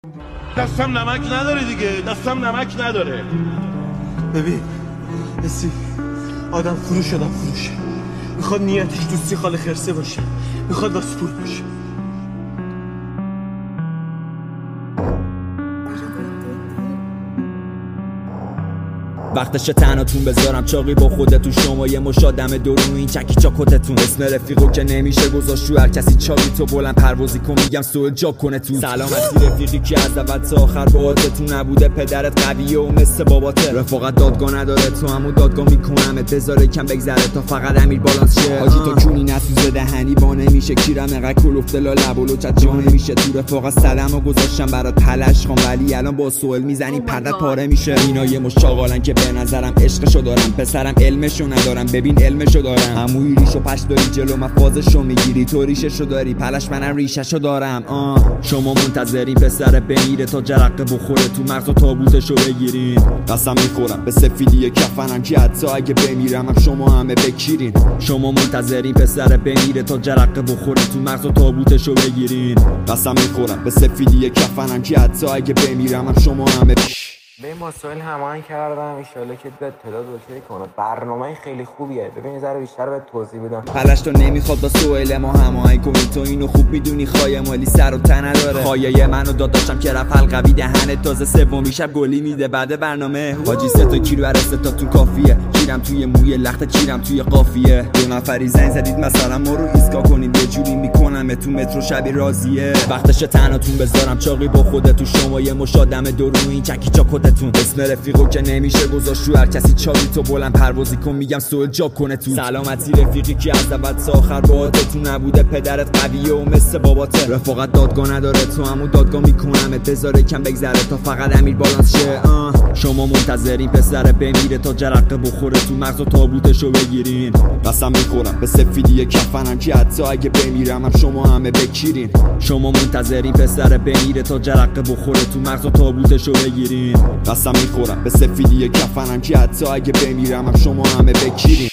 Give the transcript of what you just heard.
دستم نمک نداره دیگه، دستم نمک نداره. ببین اسی آدم فروش میخواد نیتش دوستی خاله خرسه باشه، میخواد واسه پول باشه. وقتش تنهاتون بذارم چاقی با خودتون، شما یه مشادم درون این چکی چاکتتون. اسم رفیقو که نمیشه گذاشت رو هر کسی، چاقی تو بلند پروازی کن میگم سوال جا کنه تو. سلامتی رفیقی که از اول تا آخر باهاتتون نبوده، پدرت قویه و مثل باباته. رفاقت دادگاه نداره تو همون دادگاه میکنمت، بذاره کم بگذره تا فقط امیر بالانس شه. حاجی تو کونی نسوزه دهنی با نمیشه کیرم انقدر کلفته لا لب و لوچت جا نمیشه. تو رفاقت سلامو گذاشتم برات پلش خان، ولی الان با سوال میزنی پردت پاره میشه. اینا یه مشاغالن که به نظرم عشقشو دارم، پسرم علمشو ندارم، ببین علمشو دارم. عمویی ریشو پش داری جلو مفازشو میگیری، تو ریششو داری پلش منم ریششو دارم. شما منتظرین پسر بمیره تا جرقه بخوره تو مغز و تابوتشو بگیرین. قسم میخورم به سفیدی کفنم که حتی اگه بمیرم هم شما همه بکیرین. شما منتظرین پسر بمیره تا جرقه بخوره تو مغز و تابوتشو بگیرین. قسم میخورم به سفیدی کفنم که حتی اگه بمیرم هم شما همه به این مسائل هماهنگ کردم، انشالله که به تعداد اوکی کنه. برنامه خیلی خوبیه، ببین یه ذره بیشتر بهت توضیح بدم. پلش تو نمیخواد با سوال ما هماهنگ کنی، تو اینو خوب میدونی خایه مالی سر و تن نداره. خایه منو داداشم که رفت حلقوی دهنت، تازه سومی شب گلی میده بعد برنامه. حاجی 3 کیلو ارسته تا تو کافیه، کیرم توی موی لخت کیرم توی قافیه. 2 نفری زنگ زدید مثلا ما رو ایسکا کنید، یه جوری میکنم تو مترو شبی راضیه. وقتش تنهاتون بذارم چاقی با خودتون، شما یه مشادم درون این چکی چاکتتون. اسم رفیقو که نمیشه گذاشت رو هر کسی، چاقی تو بلند پروازی کن میگم سوال جا کنه تو. سلامتی رفیقی که از اول تا آخر باهاتون نبوده، پدرت قویه و مثل باباته. رفاقت دادگاه نداره تو همون دادگاه میکنمت، بذاره کم بگذره تا فقط امیر بالانس شه. شما منتظرین پسر بمیره تا جرقه بخوره تو مغز و تابوتشو بگیرین. قسم میخورم به سفیدی کفنم که حتی اگه بمیرم هم شما همه بکیرین. شما منتظرین پسر بمیره تا جرقه بخوره تو مغز و تابوتشو بگیرین. قسم میخورم به سفیدی کفنم که حتی اگه بمیرم هم شما همه بکیرین.